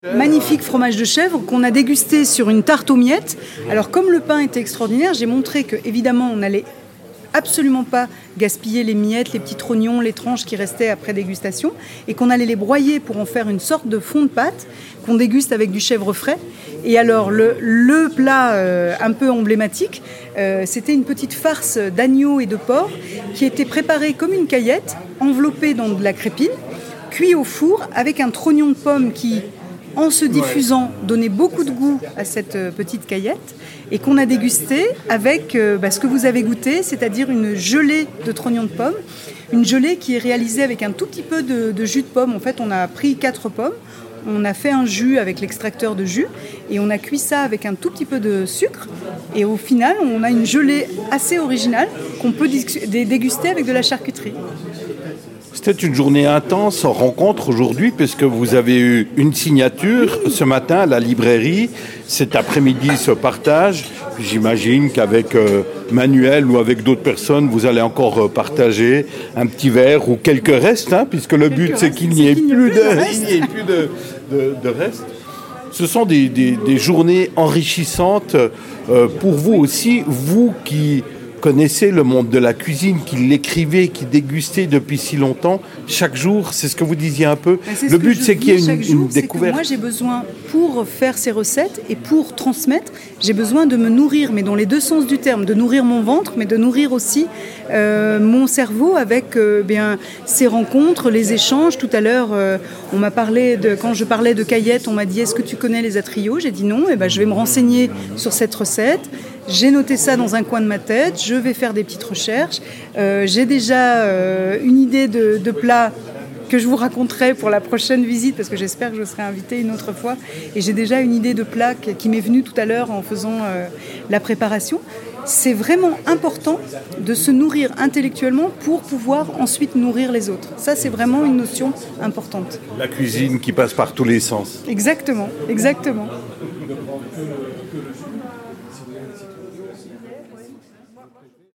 Magnifique fromage de chèvre qu'on a dégusté sur une tarte aux miettes. Alors comme le pain était extraordinaire, j'ai montré que évidemment on n'allait absolument pas gaspiller les miettes, les petits trognons, les tranches qui restaient après dégustation et qu'on allait les broyer pour en faire une sorte de fond de pâte qu'on déguste avec du chèvre frais. Et alors le plat un peu emblématique, c'était une petite farce d'agneau et de porc qui était préparée comme une caillette, enveloppée dans de la crépine, cuit au four avec un trognon de pomme qui, en se diffusant, donnait beaucoup de goût à cette petite caillette et qu'on a dégusté avec ce que vous avez goûté, c'est-à-dire une gelée de trognon de pomme, une gelée qui est réalisée avec un tout petit peu de jus de pomme. En fait, on a pris 4 pommes, on a fait un jus avec l'extracteur de jus et on a cuit ça avec un tout petit peu de sucre et au final, on a une gelée assez originale qu'on peut déguster avec de la charcuterie. C'était une journée intense en rencontre aujourd'hui puisque vous avez eu une signature ce matin à la librairie, cet après-midi ce partage. J'imagine qu'avec Manuel ou avec d'autres personnes, vous allez encore partager un petit verre ou quelques restes, puisque le but c'est qu'il n'y ait plus de restes. Ce sont des journées enrichissantes pour vous aussi, vous qui connaissez le monde de la cuisine, qui l'écrivez, qui dégustez depuis si longtemps, chaque jour, c'est ce que vous disiez un peu. Le but, c'est qu'il y ait une découverte. Moi, j'ai besoin, pour faire ces recettes et pour transmettre, j'ai besoin de me nourrir, mais dans les deux sens du terme, de nourrir mon ventre, mais de nourrir aussi mon cerveau avec ces rencontres, les échanges. Tout à l'heure, on m'a parlé quand je parlais de caillettes, on m'a dit « Est-ce que tu connais les atrios ?» J'ai dit non, je vais me renseigner sur cette recette. J'ai noté ça dans un coin de ma tête, je vais faire des petites recherches. J'ai déjà une idée de plat que je vous raconterai pour la prochaine visite, parce que j'espère que je serai invitée une autre fois. Et j'ai déjà une idée de plat qui m'est venue tout à l'heure en faisant la préparation. C'est vraiment important de se nourrir intellectuellement pour pouvoir ensuite nourrir les autres. Ça, c'est vraiment une notion importante. La cuisine qui passe par tous les sens. Exactement, exactement.